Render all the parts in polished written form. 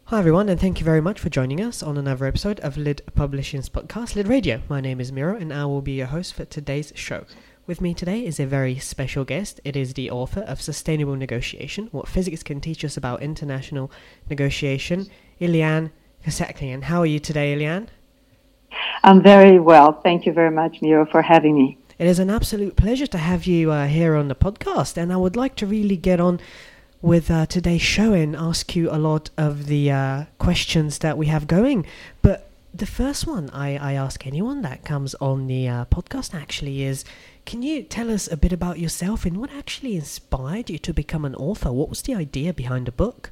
Hi everyone, and thank you very much for joining us on another episode of Lid Publishing's podcast, Lid Radio. My name is Miro, and I will be your host for today's show. With me today is a very special guest. It is the author of Sustainable Negotiation, What Physics Can Teach Us About International Negotiation, Eliane Khosaklian. How are you today, Eliane? I'm very well. Thank you very much, Miro, for having me. It is an absolute pleasure to have you here on the podcast, and I would like to really get on with today's show and ask you a lot of the questions that we have going. But the first one I ask anyone that comes on the podcast actually is, can you tell us a bit about yourself and what actually inspired you to become an author? What was the idea behind the book?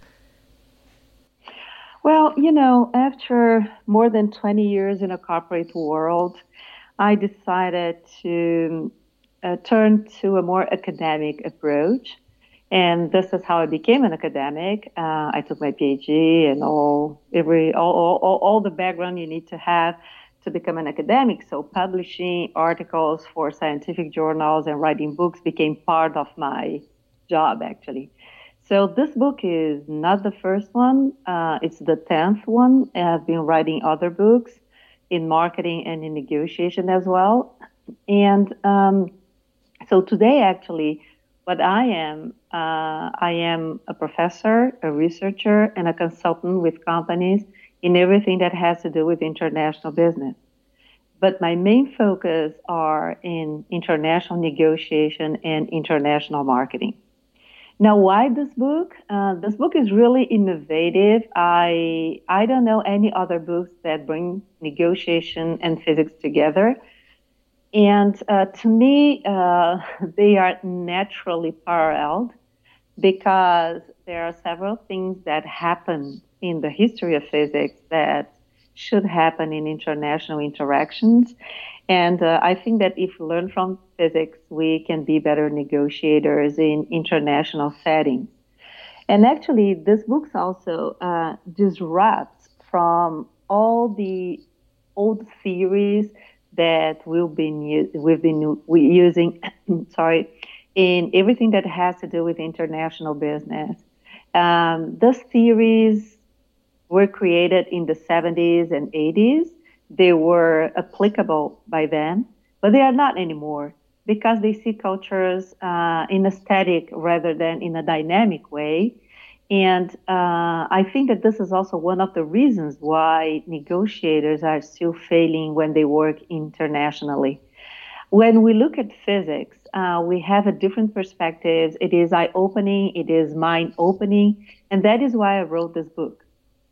Well, after more than 20 years in a corporate world, I decided to turn to a more academic approach. And this is how I became an academic. I took my PhD and all the background you need to have to become an academic. So publishing articles for scientific journals and writing books became part of my job, actually. So this book is not the first one. It's the 10th one. I've been writing other books in marketing and in negotiation as well. And so today, actually, what I am a professor, a researcher, and a consultant with companies in everything that has to do with international business. But my main focus are in international negotiation and international marketing. Now, why this book? This book is really innovative. I don't know any other books that bring negotiation and physics together. And to me, they are naturally paralleled because there are several things that happen in the history of physics that should happen in international interactions. And I think that if we learn from physics, we can be better negotiators in international settings. And actually, this book also disrupts from all the old theories that we've been using, in everything that has to do with international business. Those theories were created in the 70s and 80s. They were applicable by then, but they are not anymore because they see cultures in a static rather than in a dynamic way. And I think that this is also one of the reasons why negotiators are still failing when they work internationally. When we look at physics, we have a different perspectives. It is eye-opening, it is mind-opening, and that is why I wrote this book.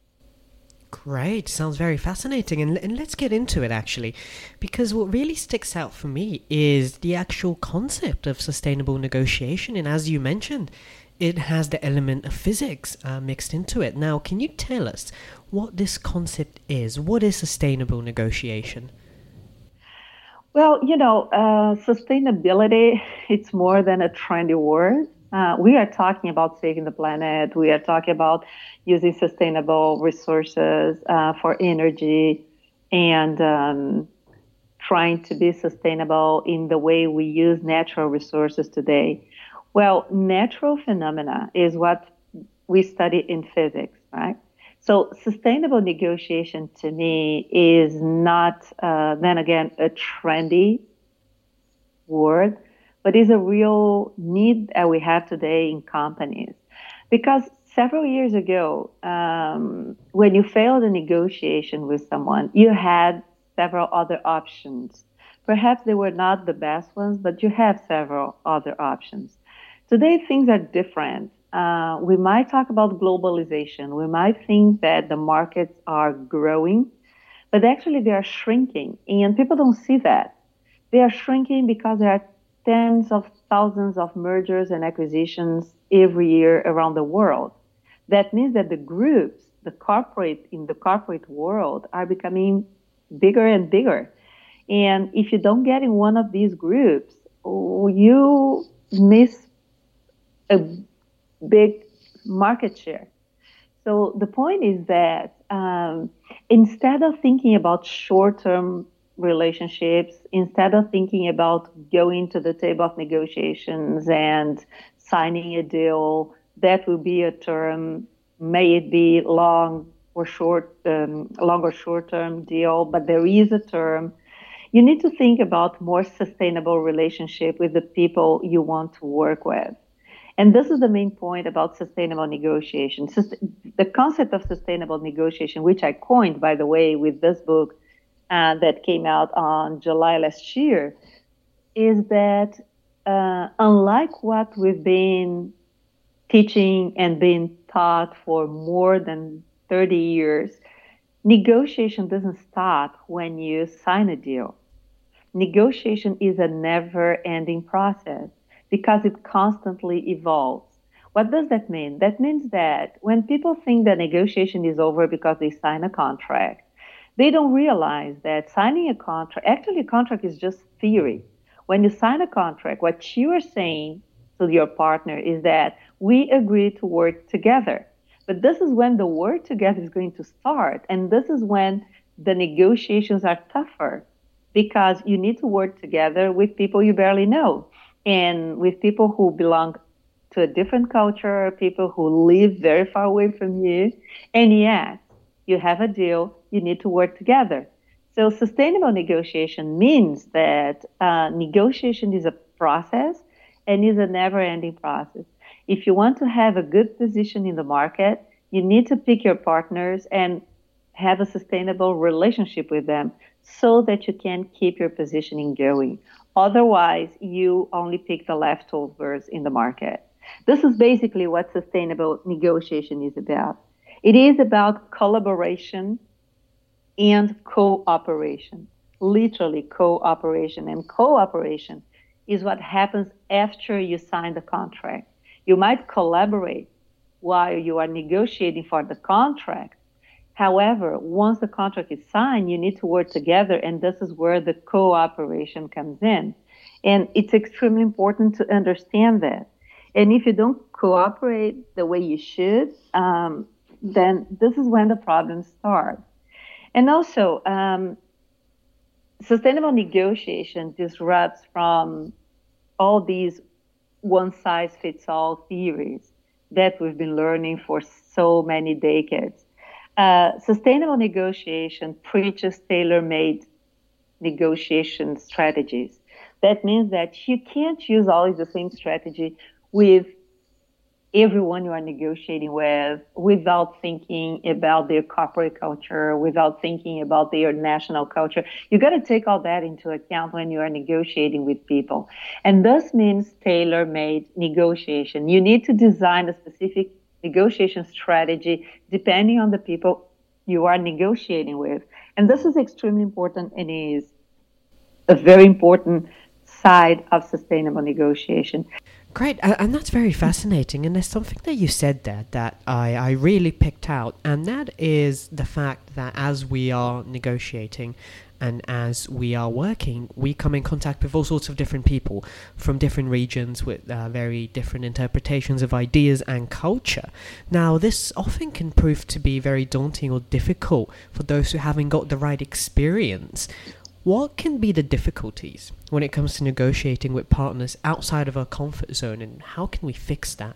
Great, sounds very fascinating, and let's get into it actually, because what really sticks out for me is the actual concept of sustainable negotiation, and as you mentioned, it has the element of physics mixed into it. Now, can you tell us what this concept is? What is sustainable negotiation? Well, sustainability, it's more than a trendy word. We are talking about saving the planet. We are talking about using sustainable resources for energy and trying to be sustainable in the way we use natural resources today. Well, natural phenomena is what we study in physics, right? So sustainable negotiation to me is not, then again, a trendy word, but is a real need that we have today in companies. Because several years ago, when you failed a negotiation with someone, you had several other options. Perhaps they were not the best ones, but you have several other options. Today, things are different. We might talk about globalization. We might think that the markets are growing, but actually they are shrinking. And people don't see that. They are shrinking because there are tens of thousands of mergers and acquisitions every year around the world. That means that the groups, in the corporate world are becoming bigger and bigger. And if you don't get in one of these groups, you miss a big market share. So the point is that instead of thinking about short-term relationships, instead of thinking about going to the table of negotiations and signing a deal, that will be a term may it be long or short-term deal, but there is a term. You need to think about more sustainable relationship with the people you want to work with. And this is the main point about sustainable negotiation. The concept of sustainable negotiation, which I coined, by the way, with this book that came out on July last year, is that unlike what we've been teaching and being taught for more than 30 years, negotiation doesn't stop when you sign a deal. Negotiation is a never-ending process because it constantly evolves. What does that mean? That means that when people think that negotiation is over because they sign a contract, they don't realize that signing a contract, actually a contract is just theory. When you sign a contract, what you are saying to your partner is that we agree to work together. But this is when the work together is going to start. And this is when the negotiations are tougher because you need to work together with people you barely know and with people who belong to a different culture, people who live very far away from you. And yet you have a deal, you need to work together. So sustainable negotiation means that negotiation is a process and is a never-ending process. If you want to have a good position in the market, you need to pick your partners and have a sustainable relationship with them so that you can keep your positioning going. Otherwise, you only pick the leftovers in the market. This is basically what sustainable negotiation is about. It is about collaboration and cooperation, literally cooperation. And cooperation is what happens after you sign the contract. You might collaborate while you are negotiating for the contract. However, once the contract is signed, you need to work together, and this is where the cooperation comes in. And it's extremely important to understand that. And if you don't cooperate the way you should, then this is when the problems start. And also, sustainable negotiation disrupts from all these one-size-fits-all theories that we've been learning for so many decades. Sustainable negotiation preaches tailor-made negotiation strategies. That means that you can't use always the same strategy with everyone you are negotiating with without thinking about their corporate culture, without thinking about their national culture. You got to take all that into account when you are negotiating with people. And this means tailor-made negotiation. You need to design a specific negotiation strategy depending on the people you are negotiating with. And this is extremely important and is a very important side of sustainable negotiation. Great, and that's very fascinating. And there's something that you said there that I really picked out, and that is the fact that as we are negotiating and as we are working, we come in contact with all sorts of different people from different regions with very different interpretations of ideas and culture. Now, this often can prove to be very daunting or difficult for those who haven't got the right experience. What can be the difficulties when it comes to negotiating with partners outside of our comfort zone, and how can we fix that?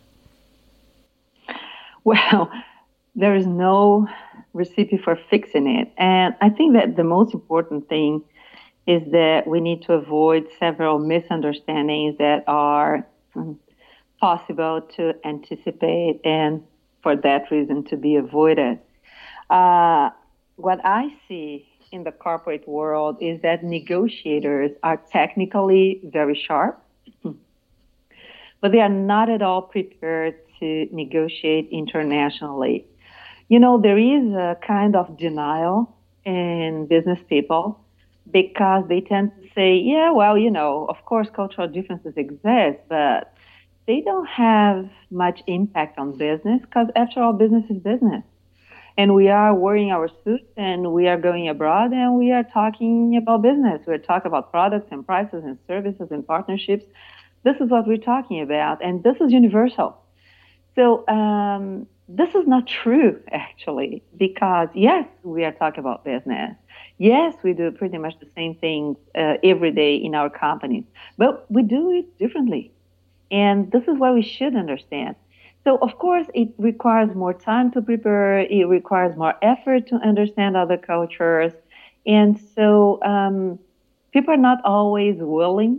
Well, there is no recipe for fixing it. And I think that the most important thing is that we need to avoid several misunderstandings that are possible to anticipate and for that reason to be avoided. What I see in the corporate world is that negotiators are technically very sharp, but they are not at all prepared to negotiate internationally. You know, there is a kind of denial in business people because they tend to say, yeah, well, you know, of course, cultural differences exist, but they don't have much impact on business because after all, business is business. And we are wearing our suits and we are going abroad and we are talking about business. We're talking about products and prices and services and partnerships. This is what we're talking about. And this is universal. So this is not true, actually, because yes, we are talking about business. Yes, we do pretty much the same things every day in our companies, but we do it differently. And this is what we should understand. So, of course, it requires more time to prepare. It requires more effort to understand other cultures. And so people are not always willing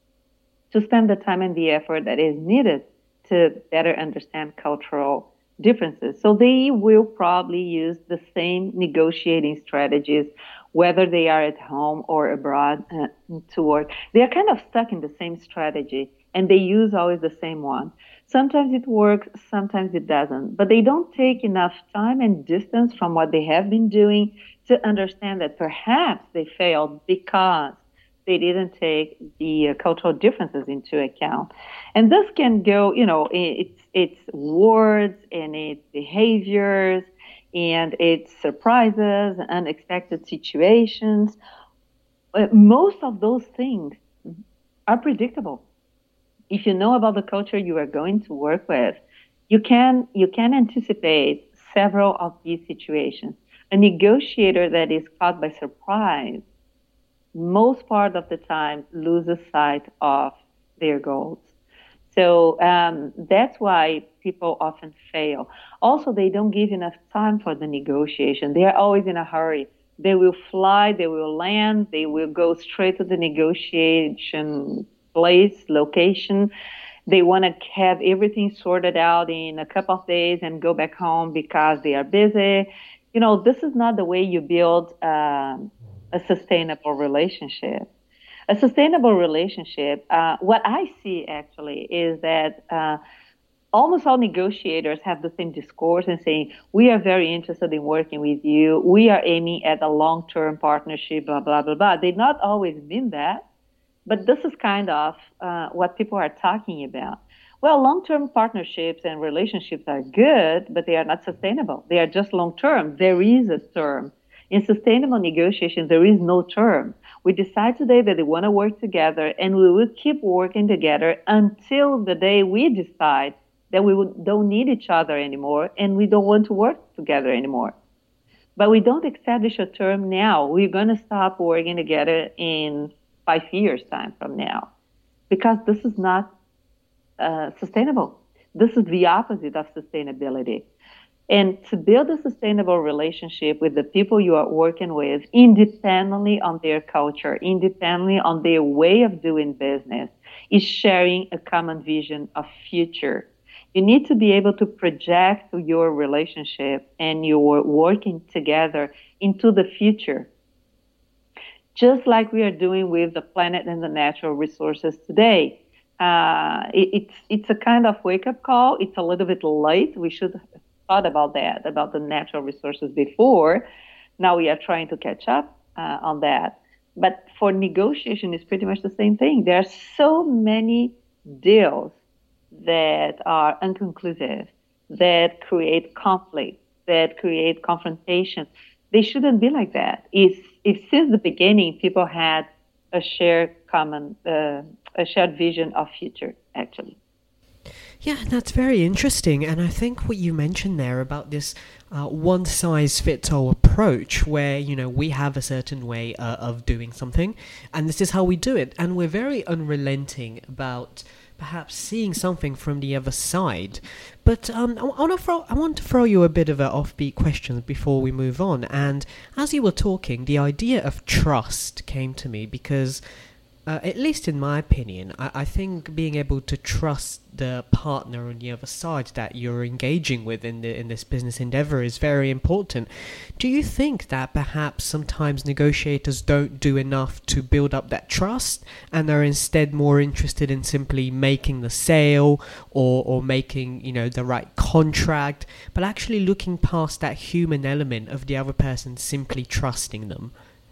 to spend the time and the effort that is needed to better understand cultural differences. So they will probably use the same negotiating strategies, whether they are at home or abroad to work. They are kind of stuck in the same strategy and they use always the same one. Sometimes it works, sometimes it doesn't, but they don't take enough time and distance from what they have been doing to understand that perhaps they failed because they didn't take the cultural differences into account. And this can go, it's words and it's behaviors and it's surprises and unexpected situations. Most of those things are predictable. If you know about the culture you are going to work with, you can anticipate several of these situations. A negotiator that is caught by surprise most part of the time loses sight of their goals. So that's why people often fail. Also, they don't give enough time for the negotiation. They are always in a hurry. They will fly, they will land, they will go straight to the negotiation place, location. They want to have everything sorted out in a couple of days and go back home because they are busy. This is not the way you build a sustainable relationship. A sustainable relationship, what I see actually is that almost all negotiators have the same discourse and saying, we are very interested in working with you. We are aiming at a long-term partnership, blah, blah, blah, blah. They not always mean that, but this is kind of what people are talking about. Well, long-term partnerships and relationships are good, but they are not sustainable. They are just long-term. There is a term. In sustainable negotiations, there is no term. We decide today that we want to work together, and we will keep working together until the day we decide that we don't need each other anymore and we don't want to work together anymore. But we don't establish a term now. We're going to stop working together in 5 years' time from now because this is not sustainable. This is the opposite of sustainability. And to build a sustainable relationship with the people you are working with, independently on their culture, independently on their way of doing business, is sharing a common vision of future. You need to be able to project your relationship and your working together into the future. Just like we are doing with the planet and the natural resources today. It's a kind of wake-up call. It's a little bit late. We should thought about that, about the natural resources before. Now we are trying to catch up on that. But for negotiation, it's pretty much the same thing. There are so many deals that are inconclusive, that create conflict, that create confrontation. They shouldn't be like that. If since the beginning people had a shared vision of future, actually. Yeah, that's very interesting. And I think what you mentioned there about this one-size-fits-all approach where, we have a certain way of doing something and this is how we do it. And we're very unrelenting about perhaps seeing something from the other side. But I want to throw you a bit of an offbeat question before we move on. And as you were talking, the idea of trust came to me because at least in my opinion, I think being able to trust the partner on the other side that you're engaging with in this business endeavor is very important. Do you think that perhaps sometimes negotiators don't do enough to build up that trust and are instead more interested in simply making the sale or making, the right contract, but actually looking past that human element of the other person simply trusting them?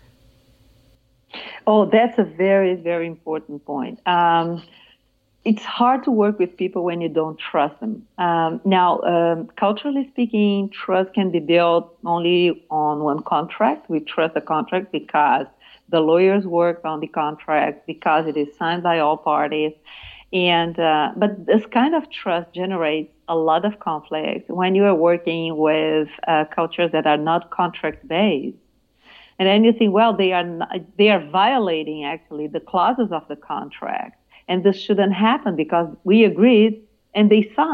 Oh, that's a very, very important point. It's hard to work with people when you don't trust them. Now, culturally speaking, trust can be built only on one contract. We trust the contract because the lawyers worked on the contract, because it is signed by all parties. But this kind of trust generates a lot of conflict when you are working with cultures that are not contract-based. And then you think, well, they are violating actually the clauses of the contract. And this shouldn't happen because we agreed and they signed.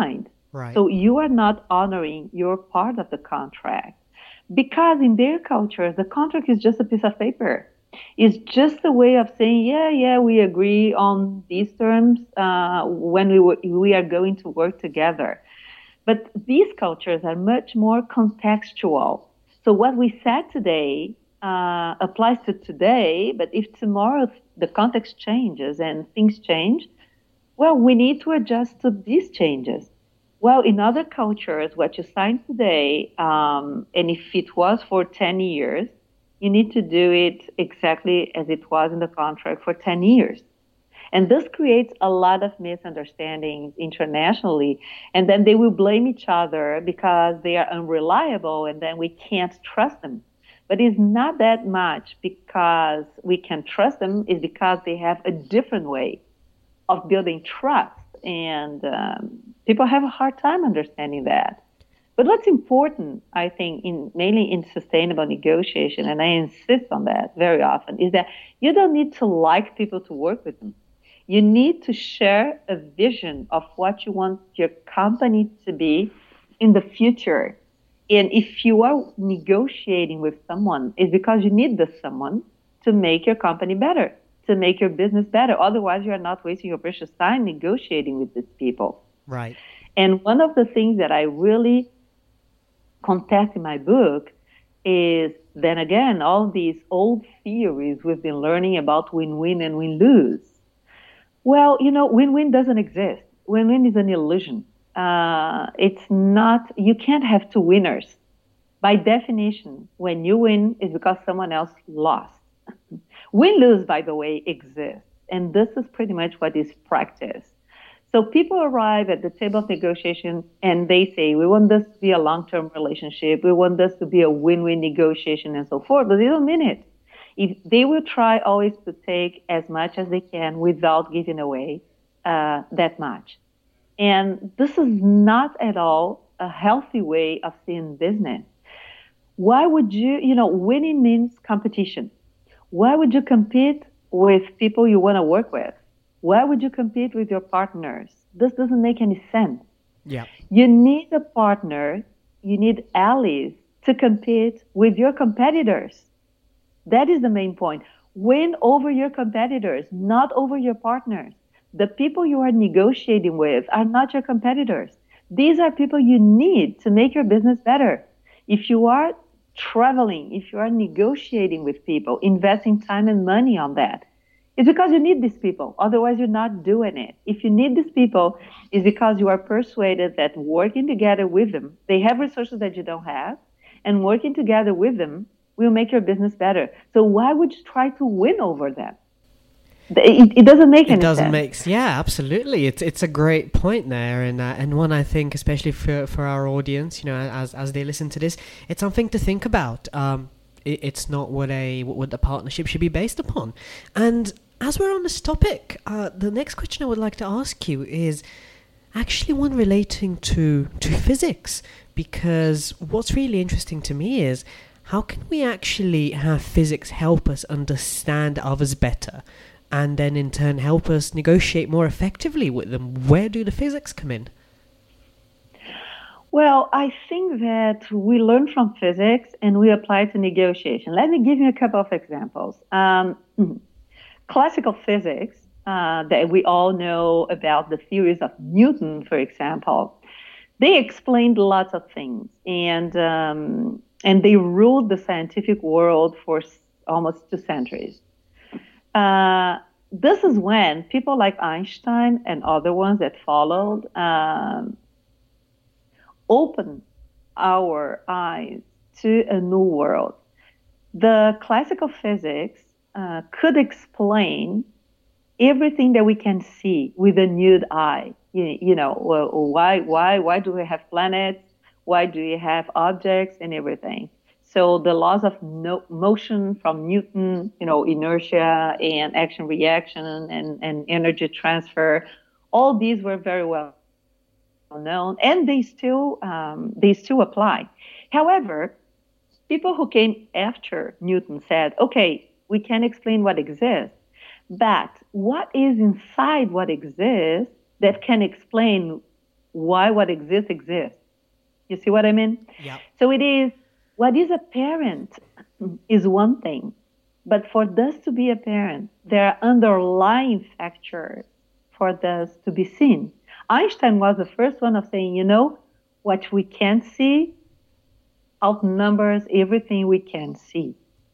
Right. So you are not honoring your part of the contract. Because in their culture, the contract is just a piece of paper. It's just a way of saying, yeah, yeah, we agree on these terms when we are going to work together. But these cultures are much more contextual. So what we said today applies to today, but if tomorrow the context changes and things change, well, we need to adjust to these changes. Well, in other cultures, what you sign today, and if it was for 10 years, you need to do it exactly as it was in the contract for 10 years. And this creates a lot of misunderstandings internationally. And then they will blame each other because they are unreliable and then we can't trust them. But it's not that much because we can trust them, it's because they have a different way of building trust. And people have a hard time understanding that. But what's important, I think, mainly in sustainable negotiation, and I insist on that very often, is that you don't need to like people to work with them. You need to share a vision of what you want your company to be in the future. And if you are negotiating with someone, it's because you need this someone to make your company better, to make your business better. Otherwise, you are not wasting your precious time negotiating with these people. Right. And one of the things that I really contest in my book is then again, all these old theories we've been learning about win-win and win-lose. Well, win-win doesn't exist. Win-win is an illusion. It's not, you can't have two winners. By definition, when you win, it's because someone else lost. Win-lose, by the way, exists. And this is pretty much what is practiced. So people arrive at the table of negotiation and they say, we want this to be a long-term relationship. We want this to be a win-win negotiation and so forth, but they don't mean it. If they will try always to take as much as they can without giving away that much. And this is not at all a healthy way of seeing business. Why would winning means competition. Why would you compete with people you want to work with? Why would you compete with your partners? This doesn't make any sense. Yeah. You need a partner, you need allies to compete with your competitors. That is the main point. Win over your competitors, not over your partners. The people you are negotiating with are not your competitors. These are people you need to make your business better. If you are traveling, if you are negotiating with people, investing time and money on that, it's because you need these people. Otherwise, you're not doing it. If you need these people, it's because you are persuaded that working together with them, they have resources that you don't have, and working together with them will make your business better. So why would you try to win over them? It doesn't make any sense. It doesn't make, yeah, absolutely. It's a great point there, and one I think, especially for our audience, as they listen to this, it's something to think about. It's not what the partnership should be based upon. And as we're on this topic, the next question I would like to ask you is actually one relating to physics, because what's really interesting to me is how can we actually have physics help us understand others better, and then in turn help us negotiate more effectively with them? Where do the physics come in? Well, I think that we learn from physics and we apply it to negotiation. Let me give you a couple of examples. Classical physics, that we all know about, the theories of Newton, for example, they explained lots of things, and they ruled the scientific world for almost 2 centuries. This is when people like Einstein and other ones that followed opened our eyes to a new world. The classical physics could explain everything that we can see with a nude eye. Why do we have planets? Why do we have objects and everything? So the laws of motion from Newton, inertia and action reaction and energy transfer, all these were very well known, and they still apply. However, people who came after Newton said, okay, we can explain what exists, but what is inside what exists that can explain why what exists exists. You see what I mean? Yeah. So it is, what is apparent is one thing, but for this to be apparent, there are underlying factors for this to be seen. Einstein was the first one of saying, what we can't see outnumbers everything we can see.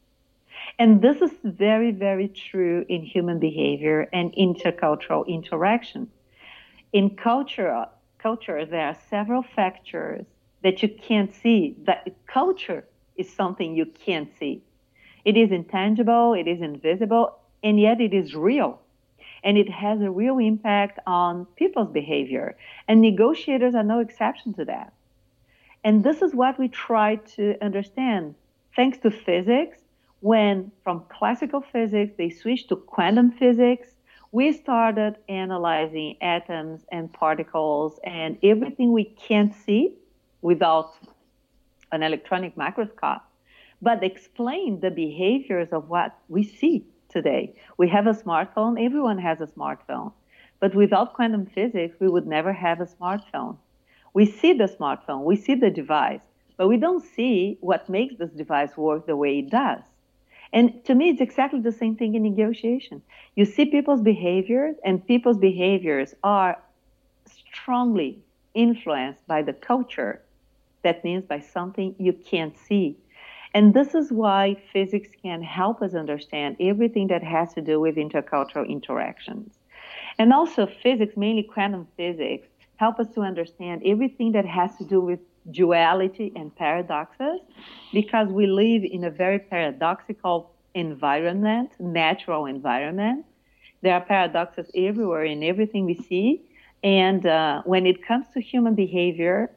And this is very, very true in human behavior and intercultural interaction. In culture, there are several factors that you can't see. That culture is something you can't see. It is intangible, it is invisible, and yet it is real. And it has a real impact on people's behavior. And negotiators are no exception to that. And this is what we try to understand. Thanks to physics, when from classical physics they switched to quantum physics, we started analyzing atoms and particles and everything we can't see without an electronic microscope, but explain the behaviors of what we see today. We have a smartphone, everyone has a smartphone, but without quantum physics, we would never have a smartphone. We see the smartphone, we see the device, but we don't see what makes this device work the way it does. And to me, it's exactly the same thing in negotiation. You see people's behaviors, and people's behaviors are strongly influenced by the culture. That means by something you can't see. And this is why physics can help us understand everything that has to do with intercultural interactions. And also physics, mainly quantum physics, help us to understand everything that has to do with duality and paradoxes, because we live in a very paradoxical environment, natural environment. There are paradoxes everywhere in everything we see. And when it comes to human behavior,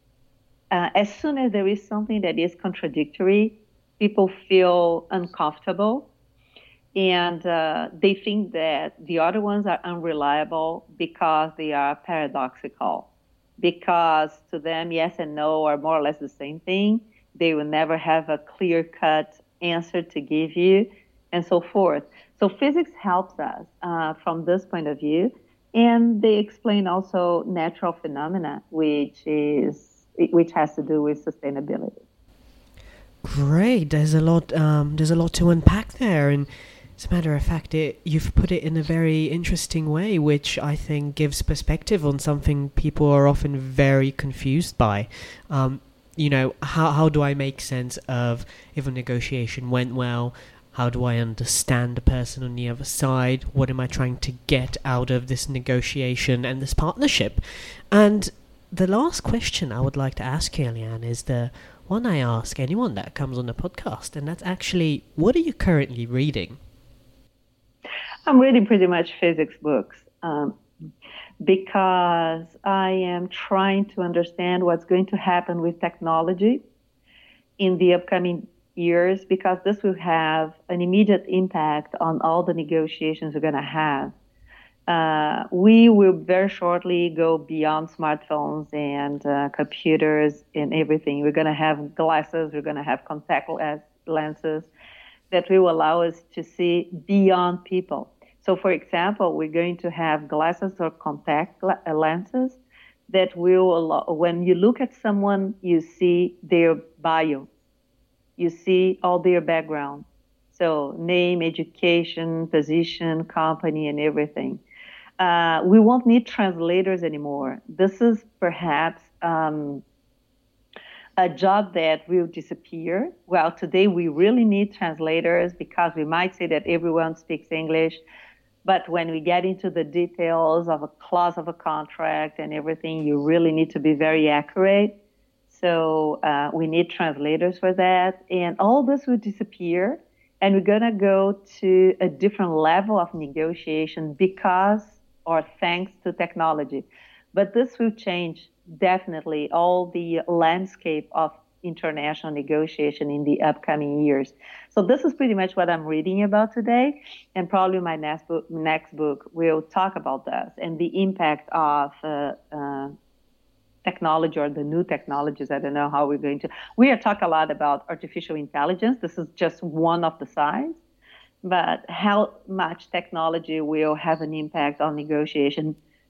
as soon as there is something that is contradictory, people feel uncomfortable. And they think that the other ones are unreliable because they are paradoxical. Because to them, yes and no are more or less the same thing. They will never have a clear-cut answer to give you, and so forth. So physics helps us from this point of view. And they explain also natural phenomena, which has to do with sustainability. Great. There's a lot to unpack there, and as a matter of fact, you've put it in a very interesting way, which I think gives perspective on something people are often very confused by. How do I make sense of if a negotiation went well? How do I understand the person on the other side? What am I trying to get out of this negotiation and this partnership? And the last question I would like to ask you, Eliane, is the one I ask anyone that comes on the podcast, and that's actually, what are you currently reading? I'm reading pretty much physics books because I am trying to understand what's going to happen with technology in the upcoming years, because this will have an immediate impact on all the negotiations we're going to have. We will very shortly go beyond smartphones and computers and everything. We're going to have glasses, we're going to have contact lenses that will allow us to see beyond people. So, for example, we're going to have glasses or contact lenses that will allow, when you look at someone, you see their bio, you see all their background. So name, education, position, company, and everything. We won't need translators anymore. This is perhaps a job that will disappear. Well, today we really need translators because we might say that everyone speaks English. But when we get into the details of a clause of a contract and everything, you really need to be very accurate. So we need translators for that. And all this will disappear. And we're going to go to a different level of negotiation because or thanks to technology. But this will change definitely all the landscape of international negotiation in the upcoming years. So this is pretty much what I'm reading about today. And probably my next book will talk about this and the impact of technology or the new technologies. I don't know how we're going to. We are talking a lot about artificial intelligence. This is just one of the sides. But how much technology will have an impact on negotiation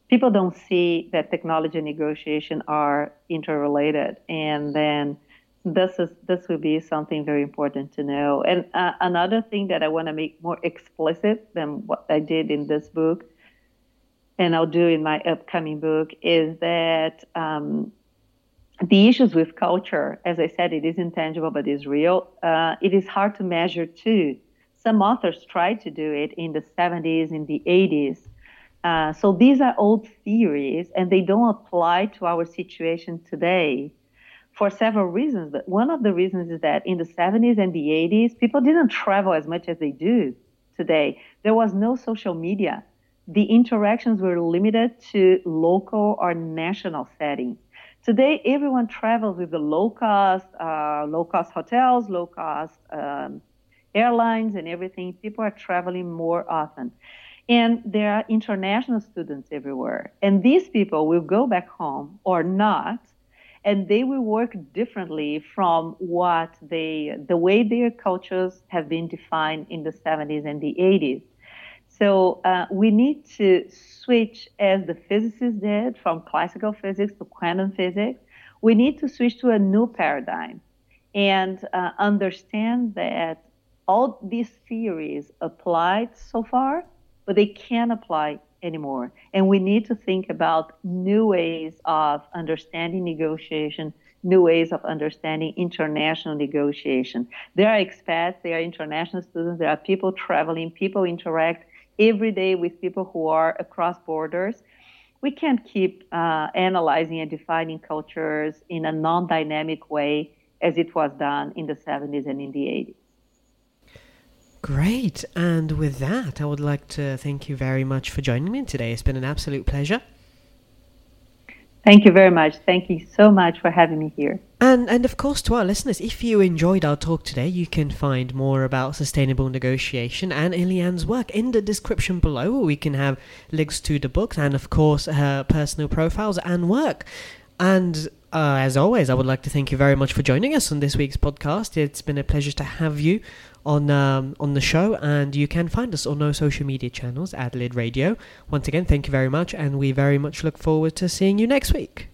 people don't see that technology and negotiation are interrelated. And then this will be something very important to know. And another thing that I want to make more explicit than what I did in this book, and I'll do in my upcoming book, is that the issues with culture, as I said, it is intangible, but is real. It is hard to measure too. Some authors tried to do it in the 70s, in the 80s. So these are old theories, and they don't apply to our situation today for several reasons. But one of the reasons is that in the 70s and the 80s, people didn't travel as much as they do today. There was no social media. The interactions were limited to local or national settings. Today, everyone travels with the low-cost hotels, low-cost airlines, and everything. People are traveling more often. And there are international students everywhere. And these people will go back home or not, and they will work differently from the way their cultures have been defined in the 70s and the 80s. So we need to switch, as the physicists did, from classical physics to quantum physics. We need to switch to a new paradigm and understand that all these theories applied so far, but they can't apply anymore. And we need to think about new ways of understanding negotiation, new ways of understanding international negotiation. There are expats, there are international students, there are people traveling, people interact every day with people who are across borders. We can't keep analyzing and defining cultures in a non-dynamic way as it was done in the 70s and in the 80s. Great. And with that, I would like to thank you very much for joining me today. It's been an absolute pleasure. Thank you very much. Thank you so much for having me here. And of course, to our listeners, if you enjoyed our talk today, you can find more about sustainable negotiation and Eliane's work in the description below, where we can have links to the books and, of course, her personal profiles and work. And as always, I would like to thank you very much for joining us on this week's podcast. It's been a pleasure to have you on the show, and you can find us on our social media channels, Adelaide Radio. Once again, thank you very much, and we very much look forward to seeing you next week.